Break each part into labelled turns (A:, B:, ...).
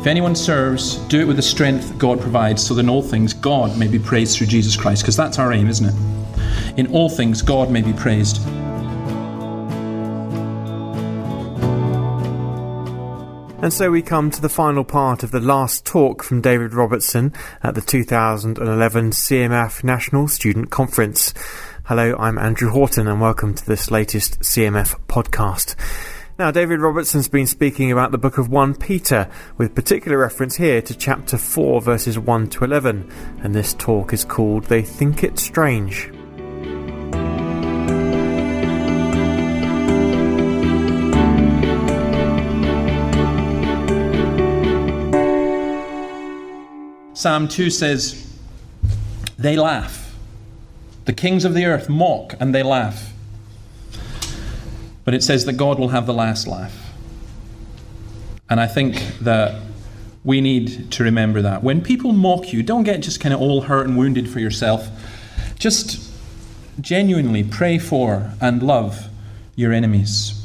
A: If anyone serves, do it with the strength God provides, so that in all things God may be praised through Jesus Christ. Because that's our aim, isn't it? In all things God may be praised.
B: And so we come to the final part of the last talk from David Robertson at the 2011 CMF National Student Conference. Hello, I'm Andrew Horton and welcome to this latest CMF podcast. Now, David Robertson's been speaking about the book of 1 Peter, with particular reference here to chapter 4, verses 1 to 11, and this talk is called They Think It Strange.
A: Psalm 2 says, they laugh. The kings of the earth mock and they laugh. But it says that God will have the last laugh. And I think that we need to remember that. When people mock you, don't get just kind of all hurt and wounded for yourself. Just genuinely pray for and love your enemies.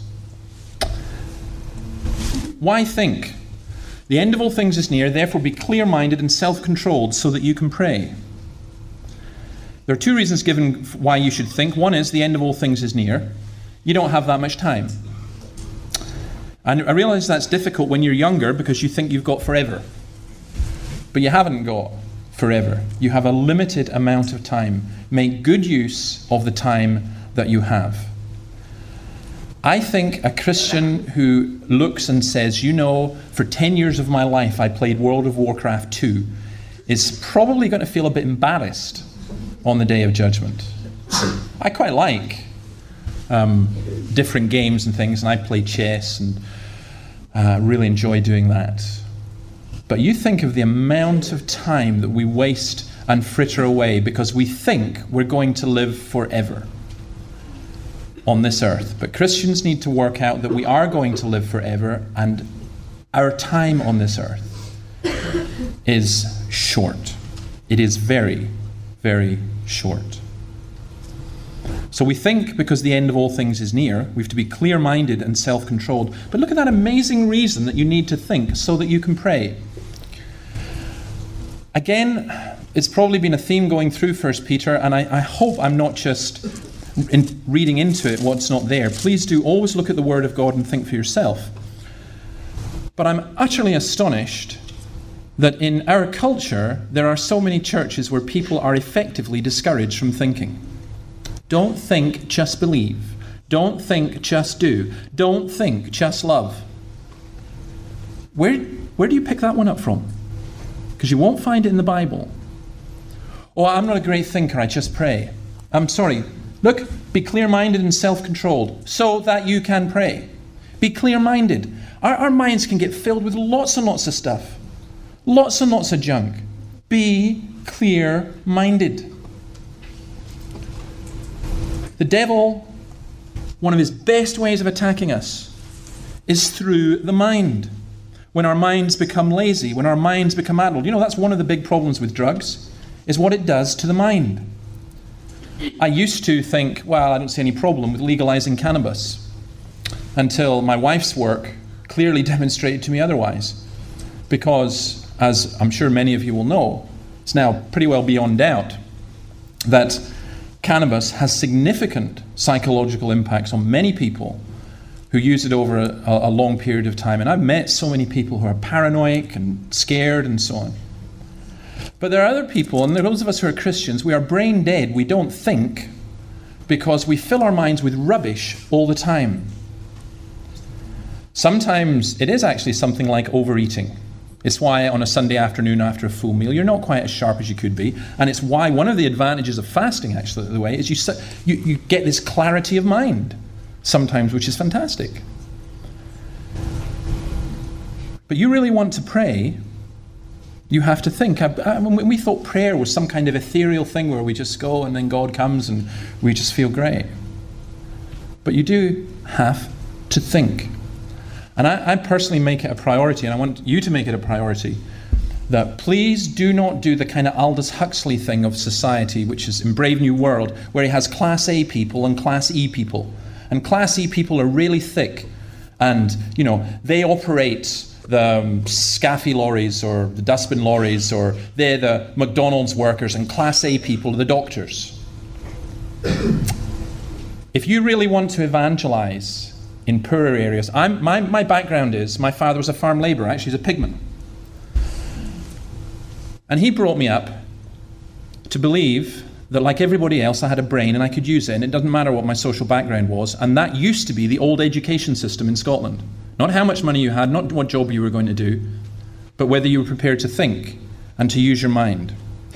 A: Why think? The end of all things is near, therefore be clear-minded and self-controlled so that you can pray. There are two reasons given why you should think. One is the end of all things is near. You don't have that much time. And I realize that's difficult when you're younger because you think you've got forever. But you haven't got forever. You have a limited amount of time. Make good use of the time that you have. I think a Christian who looks and says, you know, for 10 years of my life I played World of Warcraft 2 is probably going to feel a bit embarrassed on the day of judgment. I quite like different games and things, and I play chess and really enjoy doing that. But you think of the amount of time that we waste and fritter away because we think we're going to live forever on this earth. But Christians need to work out that we are going to live forever, and our time on this earth is short. It is very, very short. So we think because the end of all things is near, we have to be clear-minded and self-controlled. But look at that amazing reason that you need to think so that you can pray. Again, it's probably been a theme going through 1 Peter, and I hope I'm not just reading into it what's not there. Please do always look at the Word of God and think for yourself. But I'm utterly astonished that in our culture there are so many churches where people are effectively discouraged from thinking. Don't think, just believe. Don't think, just do. Don't think, just love. Where do you pick that one up from? Because you won't find it in the Bible. Oh, I'm not a great thinker, I just pray. I'm sorry. Look, be clear-minded and self-controlled so that you can pray. Be clear-minded. Our minds can get filled with lots and lots of stuff. Lots and lots of junk. Be clear-minded. The devil, one of his best ways of attacking us is through the mind. When our minds become lazy, when our minds become addled. You know, that's one of the big problems with drugs, is what it does to the mind. I used to think, well, I don't see any problem with legalizing cannabis, until my wife's work clearly demonstrated to me otherwise. Because, as I'm sure many of you will know, it's now pretty well beyond doubt that cannabis has significant psychological impacts on many people who use it over a long period of time. And I've met so many people who are paranoid and scared and so on. But there are other people, and those of us who are Christians, we are brain dead. We don't think because we fill our minds with rubbish all the time. Sometimes it is actually something like overeating. It's why on a Sunday afternoon after a full meal, you're not quite as sharp as you could be. And it's why one of the advantages of fasting, actually, the way, is you get this clarity of mind sometimes, which is fantastic. But you really want to pray, you have to think. We thought prayer was some kind of ethereal thing where we just go and then God comes and we just feel great. But you do have to think. And I personally make it a priority, and I want you to make it a priority, that please do not do the kind of Aldous Huxley thing of society, which is in Brave New World, where he has Class A people and Class E people. And Class E people are really thick, and, you know, they operate SCAFE lorries or the dustbin lorries, or they're the McDonald's workers, and Class A people are the doctors. If you really want to evangelize in poorer areas, my background is, my father was a farm labourer, actually he's a pigman. And he brought me up to believe that, like everybody else, I had a brain and I could use it, and it doesn't matter what my social background was. And that used to be the old education system in Scotland. Not how much money you had, not what job you were going to do, but whether you were prepared to think and to use your mind.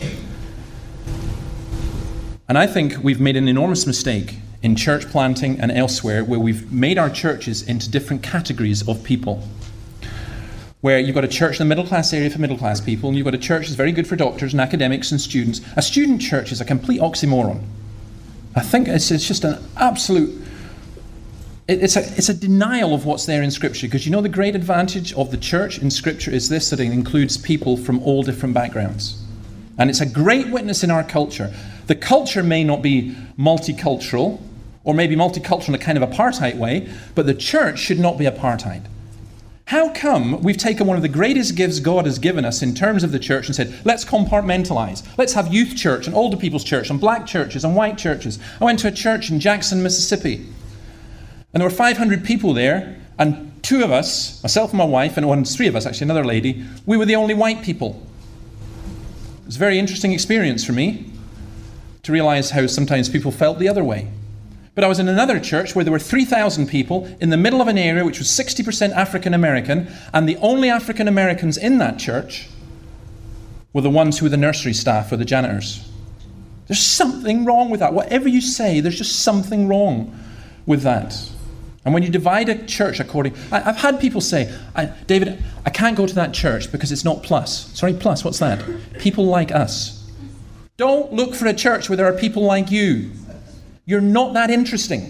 A: And I think we've made an enormous mistake in church planting and elsewhere, where we've made our churches into different categories of people. Where you've got a church in the middle class area for middle class people, and you've got a church that's very good for doctors and academics and students. A student church is a complete oxymoron. I think it's just an absolute... It's a denial of what's there in Scripture, because you know the great advantage of the church in Scripture is this, that it includes people from all different backgrounds. And it's a great witness in our culture. The culture may not be multicultural, or maybe multicultural in a kind of apartheid way, but the church should not be apartheid. How come we've taken one of the greatest gifts God has given us in terms of the church and said, let's compartmentalize. Let's have youth church and older people's church and black churches and white churches. I went to a church in Jackson, Mississippi. And there were 500 people there, and two of us, myself and my wife, and three of us, actually another lady, we were the only white people. It was a very interesting experience for me to realize how sometimes people felt the other way. But I was in another church where there were 3,000 people in the middle of an area which was 60% African American, and the only African Americans in that church were the ones who were the nursery staff or the janitors. There's something wrong with that. Whatever you say, there's just something wrong with that. And when you divide a church according... I've had people say, David, I can't go to that church because it's not plus. Sorry, plus, what's that? People like us. Don't look for a church where there are people like you. You're not that interesting.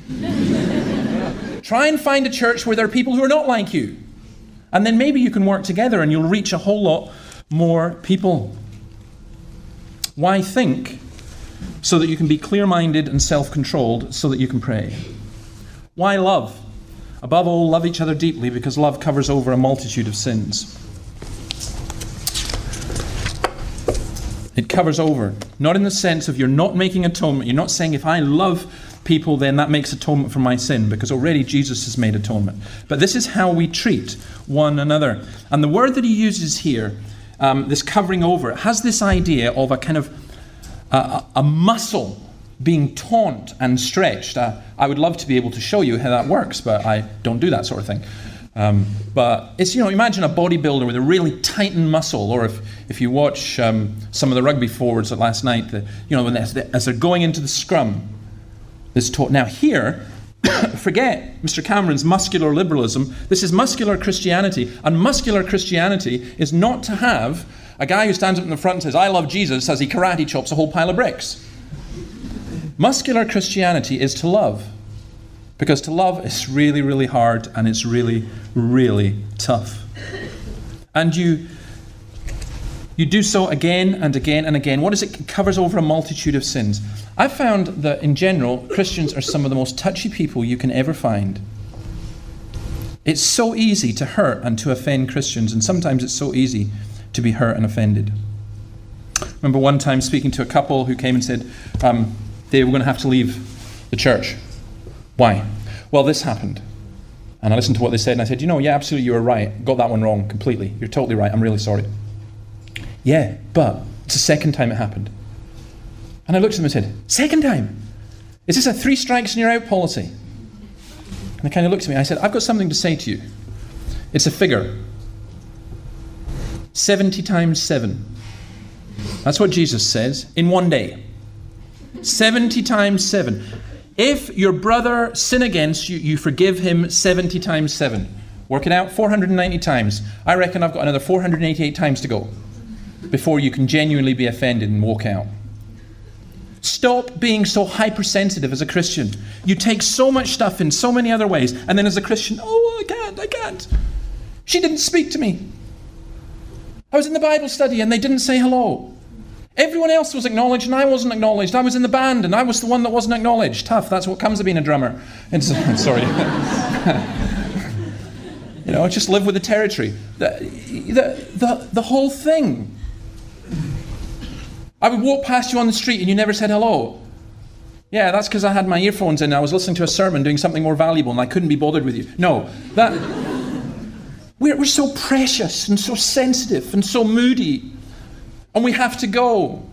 A: Try and find a church where there are people who are not like you. And then maybe you can work together and you'll reach a whole lot more people. Why think? So that you can be clear-minded and self-controlled, so that you can pray. Why love? Above all, love each other deeply, because love covers over a multitude of sins. It covers over. Not in the sense of you're not making atonement. You're not saying if I love people, then that makes atonement for my sin, because already Jesus has made atonement. But this is how we treat one another. And the word that he uses here, this covering over, it has this idea of a kind of a muscle being taut and stretched. I would love to be able to show you how that works, but I don't do that sort of thing. But it's, imagine a bodybuilder with a really tightened muscle, or if you watch some of the rugby forwards at last night, when as they're going into the scrum, this taut. Now here, forget Mr. Cameron's muscular liberalism. This is muscular Christianity, and muscular Christianity is not to have a guy who stands up in the front and says, I love Jesus, as he karate chops a whole pile of bricks. Muscular Christianity is to love. Because to love is really, really hard, and it's really, really tough. And you do so again and again and again. What is it? It covers over a multitude of sins. I've found that in general, Christians are some of the most touchy people you can ever find. It's so easy to hurt and to offend Christians, and sometimes it's so easy to be hurt and offended. I remember one time speaking to a couple who came and said, they were going to have to leave the church. Why? Well, this happened. And I listened to what they said, and I said, yeah, absolutely, you were right. Got that one wrong completely. You're totally right. I'm really sorry. Yeah, but it's the second time it happened. And I looked at them and said, second time? Is this a 3 strikes and you're out policy? And they kind of looked at me. I said, I've got something to say to you. It's a figure. 70 times 7. That's what Jesus says in one day. 70 times 7. If your brother sin against you, you forgive him 70 times 7. Work it out, 490 times. I reckon I've got another 488 times to go before you can genuinely be offended and walk out. Stop being so hypersensitive as a Christian. You take so much stuff in so many other ways, and then as a Christian, I can't. She didn't speak to me. I was in the Bible study and they didn't say hello. Everyone else was acknowledged and I wasn't acknowledged. I was in the band and I was the one that wasn't acknowledged. Tough, that's what comes of being a drummer. Sorry. Just live with the territory. The whole thing. I would walk past you on the street and you never said hello. Yeah, that's because I had my earphones in and I was listening to a sermon doing something more valuable and I couldn't be bothered with you. No, we're so precious and so sensitive and so moody. And we have to go.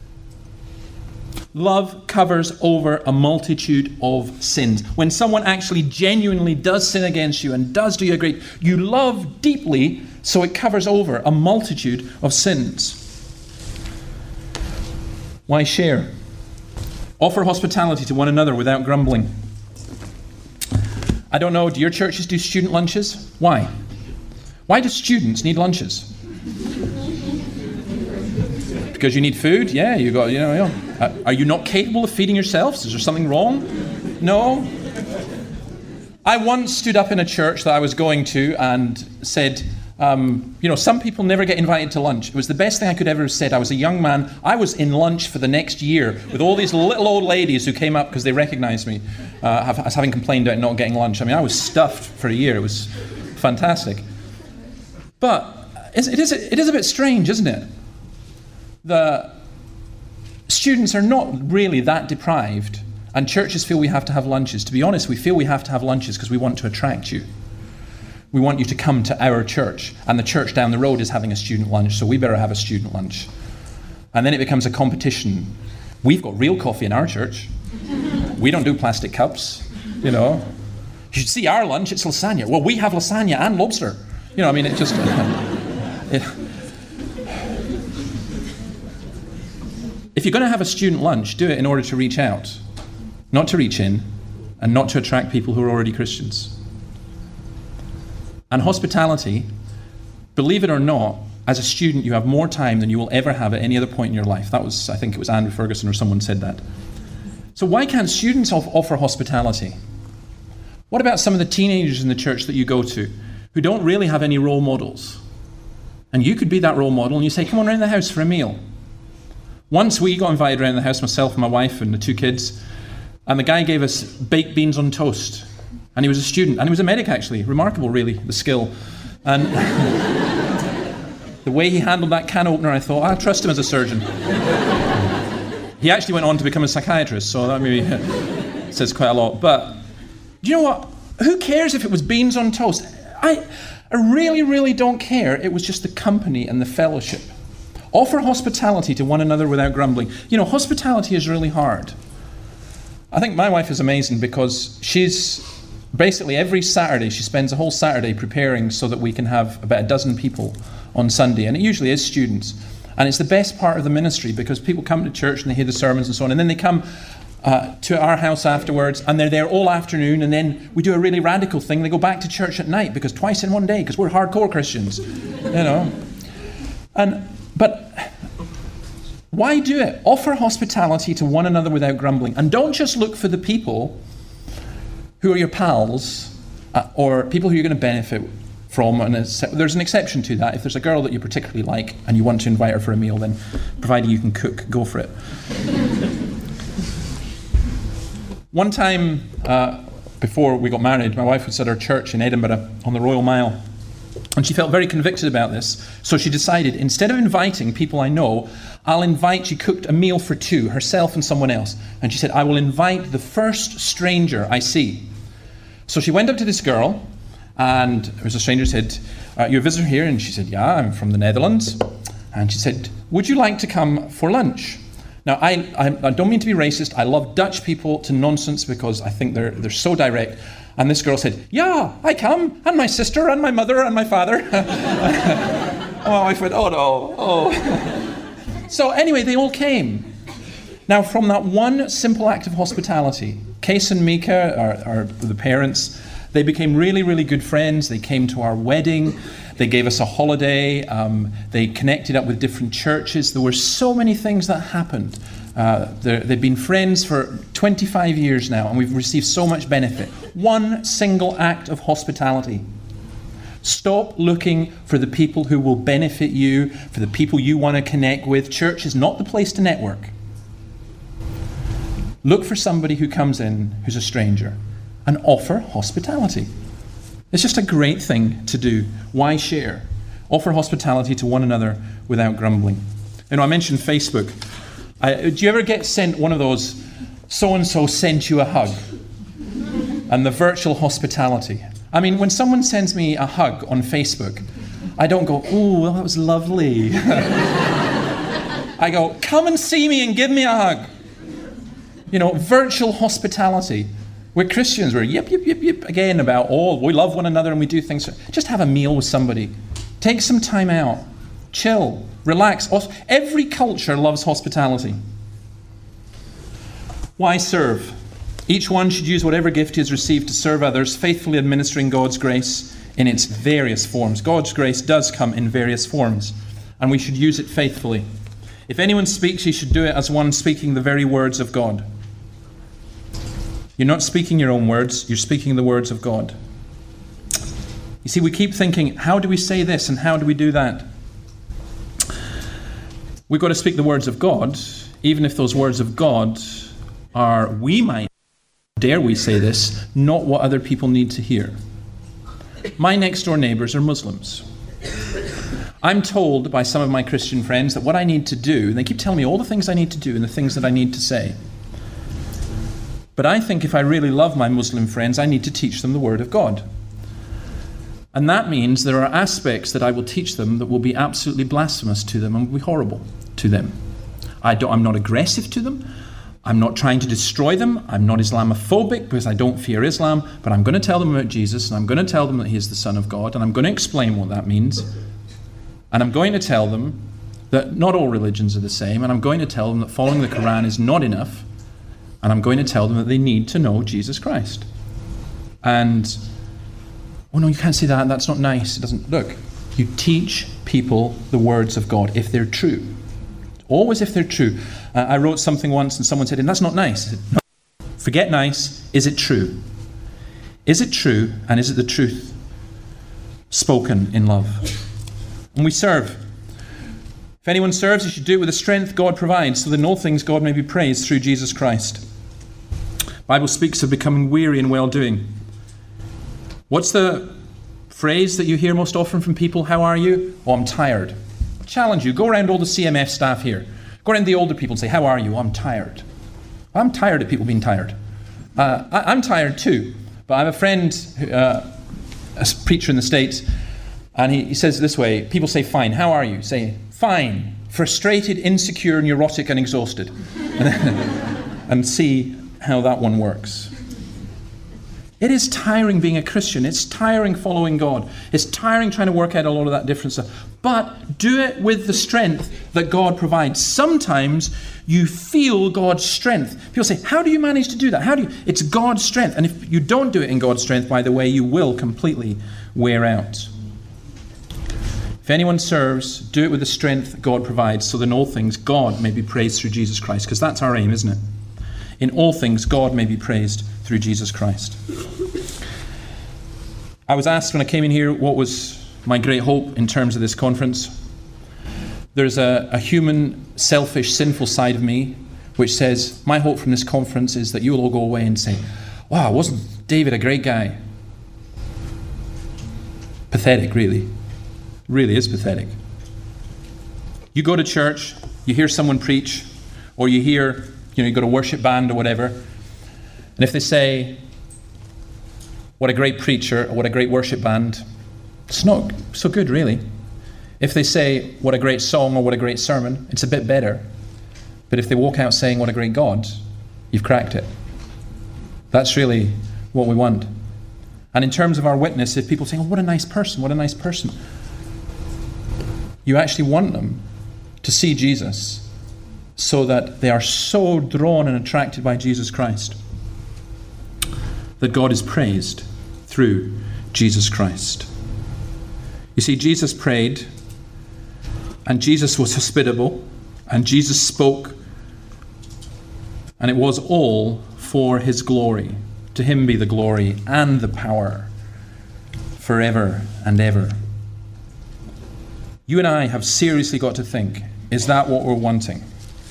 A: Love covers over a multitude of sins. When someone actually genuinely does sin against you and does do you a great, you love deeply, so it covers over a multitude of sins. Why share? Offer hospitality to one another without grumbling. I don't know, do your churches do student lunches? Why? Why do students need lunches? Because you need food? Yeah, you got, Are you not capable of feeding yourselves? Is there something wrong? No. I once stood up in a church that I was going to and said, some people never get invited to lunch. It was the best thing I could ever have said. I was a young man. I was in lunch for the next year with all these little old ladies who came up because they recognized me as having complained about not getting lunch. I mean, I was stuffed for a year. It was fantastic. But it is a bit strange, isn't it? The students are not really that deprived, and churches feel we have to have lunches. To be honest, we feel we have to have lunches because we want to attract you. We want you to come to our church, and the church down the road is having a student lunch, so we better have a student lunch. And then it becomes a competition. We've got real coffee in our church. We don't do plastic cups, You should see our lunch, it's lasagna. Well, we have lasagna and lobster. It just... If you're going to have a student lunch, do it in order to reach out, not to reach in, and not to attract people who are already Christians. And hospitality, believe it or not, as a student you have more time than you will ever have at any other point in your life. I think it was Andrew Ferguson or someone said that. So why can't students offer hospitality? What about some of the teenagers in the church that you go to who don't really have any role models? And you could be that role model and you say, come on around the house for a meal. Once we got invited around the house, myself and my wife and the 2 kids, and the guy gave us baked beans on toast. And he was a student, and he was a medic actually. Remarkable, really, the skill. And the way he handled that can opener, I thought, I trust him as a surgeon. He actually went on to become a psychiatrist, so that maybe says quite a lot. But do you know what? Who cares if it was beans on toast? I really, really don't care. It was just the company and the fellowship. Offer hospitality to one another without grumbling. Hospitality is really hard. I think my wife is amazing because she's basically every Saturday, she spends a whole Saturday preparing so that we can have about 12 people on Sunday. And it usually is students. And it's the best part of the ministry because people come to church and they hear the sermons and so on. And then they come to our house afterwards and they're there all afternoon. And then we do a really radical thing. They go back to church at night because twice in one day because we're hardcore Christians. But why do it? Offer hospitality to one another without grumbling. And don't just look for the people who are your pals or people who you're going to benefit from. And there's an exception to that. If there's a girl that you particularly like and you want to invite her for a meal, then providing you can cook, go for it. One time before we got married, my wife was at our church in Edinburgh on the Royal Mile. And she felt very convicted about this. So she decided, instead of inviting people I know, she cooked a meal for 2, herself and someone else. And she said, I will invite the first stranger I see. So she went up to this girl, and it was a stranger, said, you're a visitor here? And she said, yeah, I'm from the Netherlands. And she said, would you like to come for lunch? Now, I don't mean to be racist. I love Dutch people to nonsense because I think they're so direct. And this girl said, yeah, I come, and my sister, and my mother, and my father. And my wife went, oh no, oh. So anyway, they all came. Now, from that one simple act of hospitality, Case and Mika are the parents. They became really, really good friends. They came to our wedding. They gave us a holiday. They connected up with different churches. There were so many things that happened. They've been friends for 25 years now, and we've received so much benefit. One single act of hospitality. Stop looking for the people who will benefit you, for the people you want to connect with. Church is not the place to network. Look for somebody who comes in who's a stranger and offer hospitality. It's just a great thing to do. Why share? Offer hospitality to one another without grumbling. I mentioned Facebook. Do you ever get sent one of those, so-and-so sent you a hug? And the virtual hospitality. I mean, when someone sends me a hug on Facebook, I don't go, oh, well, that was lovely. I go, come and see me and give me a hug. Virtual hospitality. We're Christians, we're yip, again about, we love one another and we do things. Just have a meal with somebody. Take some time out. Chill. Relax. Every culture loves hospitality. Why serve? Each one should use whatever gift he has received to serve others, faithfully administering God's grace in its various forms. God's grace does come in various forms, and we should use it faithfully. If anyone speaks, he should do it as one speaking the very words of God. You're not speaking your own words, you're speaking the words of God. You see, we keep thinking, how do we say this and how do we do that? We've got to speak the words of God, even if those words of God are, we might, dare we say this, not what other people need to hear. My next door neighbours are Muslims. I'm told by some of my Christian friends that what I need to do, and they keep telling me all the things I need to do and the things that I need to say. But I think if I really love my Muslim friends, I need to teach them the Word of God. And that means there are aspects that I will teach them that will be absolutely blasphemous to them and will be horrible to them. I'm not aggressive to them. I'm not trying to destroy them. I'm not Islamophobic because I don't fear Islam. But I'm going to tell them about Jesus, and I'm going to tell them that he is the Son of God, and I'm going to explain what that means. And I'm going to tell them that not all religions are the same, and I'm going to tell them that following the Quran is not enough, and I'm going to tell them that they need to know Jesus Christ. And, oh no, you can't say that, that's not nice. It doesn't, look, you teach people the words of God if they're true. Always if they're true. I wrote something once and someone said, and that's not nice. I said, no, forget nice, is it true? Is it true, and is it the truth spoken in love? And we serve. If anyone serves, he should do it with the strength God provides, so that in all things God may be praised through Jesus Christ. The Bible speaks of becoming weary in well-doing. What's the phrase that you hear most often from people? How are you? Oh, I'm tired. I challenge you, go around all the CMF staff here. Go around the older people and say, how are you? Oh, I'm tired. I'm tired of people being tired. I'm tired too. But I have a friend, a preacher in the States, and he says it this way, people say, fine, how are you? Say, fine, frustrated, insecure, neurotic, and exhausted. And see how that one works. It is tiring being a Christian. It's tiring following God. It's tiring trying to work out a lot of that different stuff. But do it with the strength that God provides. Sometimes you feel God's strength. People say, how do you manage to do that? How do you? It's God's strength. And if you don't do it in God's strength, by the way, you will completely wear out. If anyone serves, do it with the strength God provides, so that in all things God may be praised through Jesus Christ. Because that's our aim, isn't it? In all things God may be praised through Jesus Christ. I was asked when I came in here what was my great hope in terms of this conference. There's a human, selfish, sinful side of me which says, my hope from this conference is that you'll all go away and say, wow, wasn't David a great guy? Pathetic, really. Really is pathetic. You go to church, you hear someone preach, or you hear, you got a worship band or whatever, and if they say, what a great preacher, or what a great worship band, it's not so good, really. If they say, what a great song, or what a great sermon, it's a bit better. But if they walk out saying, what a great God, you've cracked it. That's really what we want. And in terms of our witness, if people say, oh, what a nice person, what a nice person, you actually want them to see Jesus so that they are so drawn and attracted by Jesus Christ that God is praised through Jesus Christ. You see, Jesus prayed, and Jesus was hospitable, and Jesus spoke, and it was all for his glory. To him be the glory and the power forever and ever. You and I have seriously got to think, is that what we're wanting?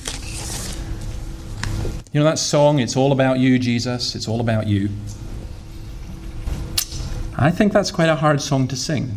A: You know that song, it's all about you, Jesus, it's all about you. I think that's quite a hard song to sing.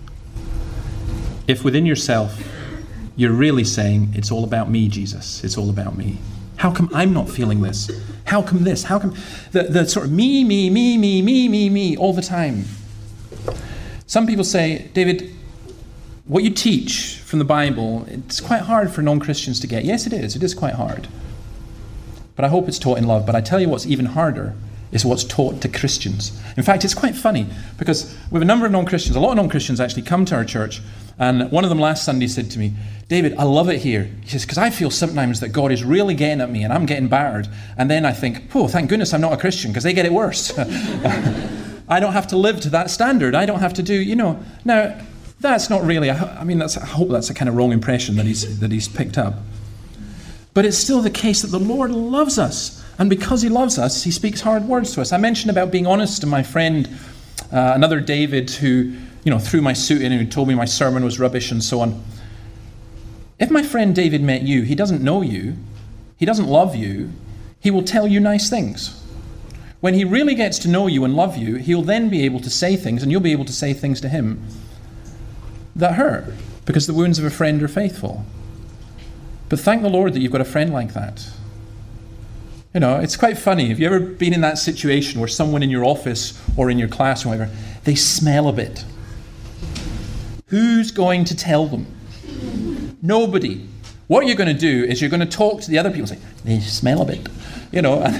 A: If within yourself you're really saying, it's all about me, Jesus, it's all about me. How come I'm not feeling this? How come this? How come the sort of me all the time? Some people say, David, what you teach from the Bible, it's quite hard for non-Christians to get. Yes, it is. It is quite hard. But I hope it's taught in love. But I tell you what's even harder is what's taught to Christians. In fact, it's quite funny because we have a number of non-Christians, a lot of non-Christians actually come to our church, and one of them last Sunday said to me, David, I love it here. He says, because I feel sometimes that God is really getting at me and I'm getting battered. And then I think, oh, thank goodness I'm not a Christian because they get it worse. I don't have to live to that standard. I don't have to do, Now, that's not really, I hope that's a kind of wrong impression that he's picked up. But it's still the case that the Lord loves us. And because he loves us, he speaks hard words to us. I mentioned about being honest to my friend, another David, who, threw my suit in and who told me my sermon was rubbish and so on. If my friend David met you, he doesn't know you, he doesn't love you, he will tell you nice things. When he really gets to know you and love you, he'll then be able to say things, and you'll be able to say things to him that hurt, because the wounds of a friend are faithful. But thank the Lord that you've got a friend like that. It's quite funny. Have you ever been in that situation where someone in your office or in your class or whatever, they smell a bit? Who's going to tell them? Nobody. What you're going to do is you're going to talk to the other people and say, they smell a bit. You've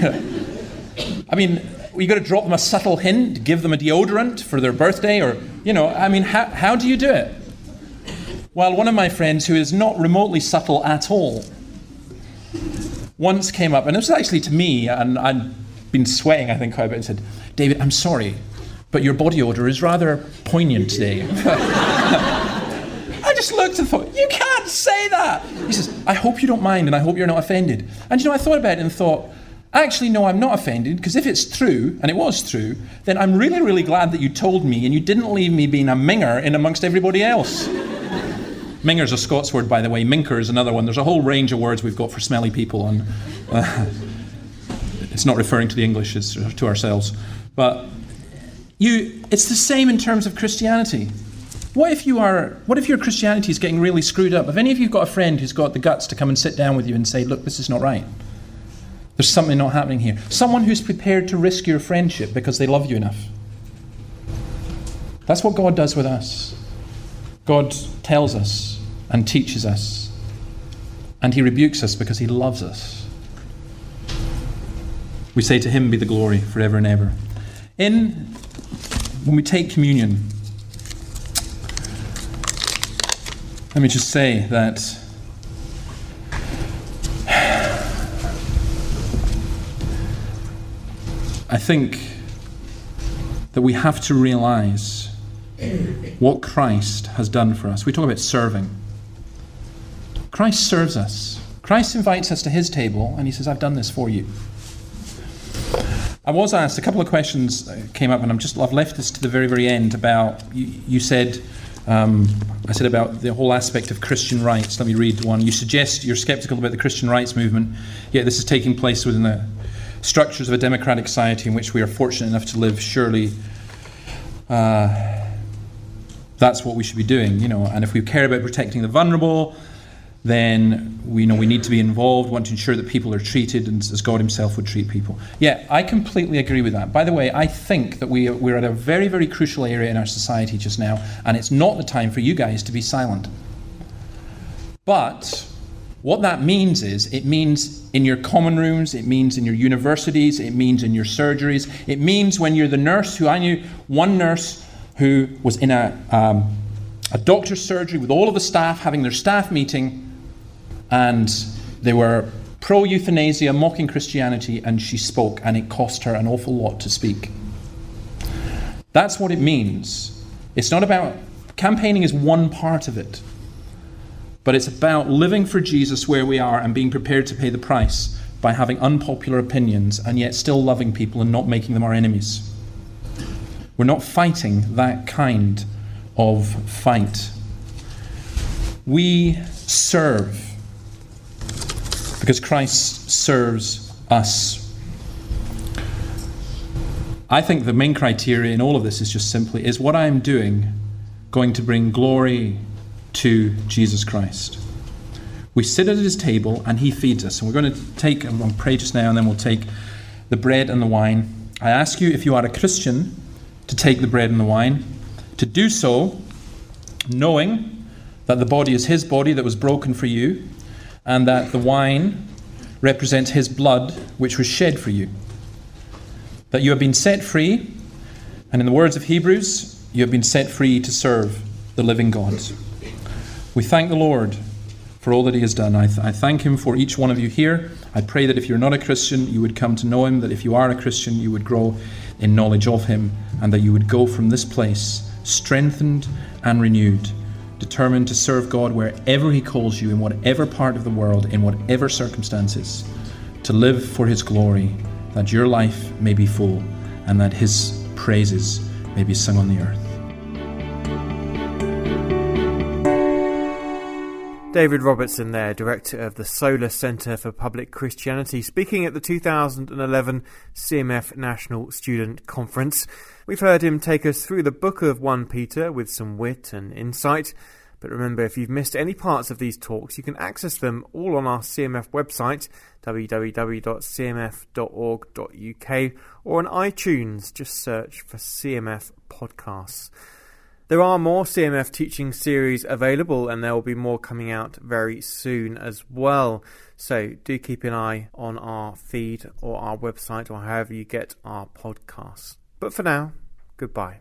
A: got to drop them a subtle hint, give them a deodorant for their birthday, or, how do you do it? Well, one of my friends who is not remotely subtle at all once came up, and it was actually to me, and I'd been sweating, I think, quite a bit, and said, David, I'm sorry, but your body odour is rather poignant today. I just looked and thought, you can't say that. He says, I hope you don't mind, and I hope you're not offended. And I thought about it and thought, actually, no, I'm not offended, because if it's true, and it was true, then I'm really, really glad that you told me, and you didn't leave me being a minger in amongst everybody else. Minger's a Scots word, by the way. Minker is another one. There's a whole range of words we've got for smelly people, and it's not referring to the English, it's to ourselves. But it's the same in terms of Christianity. What if your Christianity is getting really screwed up? If any of you have got a friend who's got the guts to come and sit down with you and say, look, this is not right. There's something not happening here. Someone who's prepared to risk your friendship because they love you enough. That's what God does with us. God tells us and teaches us, and he rebukes us because he loves us. We say to him be the glory forever and ever. When we take communion, let me just say that I think that we have to realize what Christ has done for us. We talk about serving. Christ serves us. Christ invites us to his table and he says, I've done this for you. I was asked, a couple of questions came up, and I've left this to the very, very end about, you said, I said about the whole aspect of Christian rights. Let me read one. You suggest you're skeptical about the Christian rights movement, yet this is taking place within the structures of a democratic society in which we are fortunate enough to live. Surely that's what we should be doing, and if we care about protecting the vulnerable, then we know we need to be involved, want to ensure that people are treated as God himself would treat people. Yeah, I completely agree with that. By the way, I think that we're at a very, very crucial area in our society just now, and it's not the time for you guys to be silent. But what that means is, it means in your common rooms, it means in your universities, it means in your surgeries, it means when you're the nurse I knew one nurse who was in a doctor's surgery with all of the staff having their staff meeting, and they were pro-euthanasia, mocking Christianity, and she spoke, and it cost her an awful lot to speak. That's what it means. It's not about, campaigning is one part of it, but it's about living for Jesus where we are and being prepared to pay the price by having unpopular opinions and yet still loving people and not making them our enemies. We're not fighting that kind of fight. We serve because Christ serves us. I think the main criteria in all of this is just simply, is what I'm doing going to bring glory to Jesus Christ? We sit at his table and he feeds us. And we're going to take, I'm going to pray just now, and then we'll take the bread and the wine. I ask you, if you are a Christian, to take the bread and the wine, to do so knowing that the body is his body that was broken for you, and that the wine represents his blood which was shed for you. That you have been set free, and in the words of Hebrews, you have been set free to serve the living God. We thank the Lord for all that he has done. I thank him for each one of you here. I pray that if you're not a Christian, you would come to know him, that if you are a Christian, you would grow in knowledge of him, and that you would go from this place strengthened and renewed, determined to serve God wherever he calls you, in whatever part of the world, in whatever circumstances, to live for his glory, that your life may be full and that his praises may be sung on the earth.
B: David Robertson there, Director of the Solar Centre for Public Christianity, speaking at the 2011 CMF National Student Conference. We've heard him take us through the book of 1 Peter with some wit and insight. But remember, if you've missed any parts of these talks, you can access them all on our CMF website, www.cmf.org.uk, or on iTunes. Just search for CMF Podcasts. There are more CMF teaching series available, and there will be more coming out very soon as well. So do keep an eye on our feed or our website or however you get our podcasts. But for now, goodbye.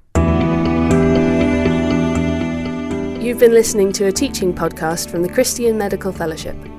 C: You've been listening to a teaching podcast from the Christian Medical Fellowship.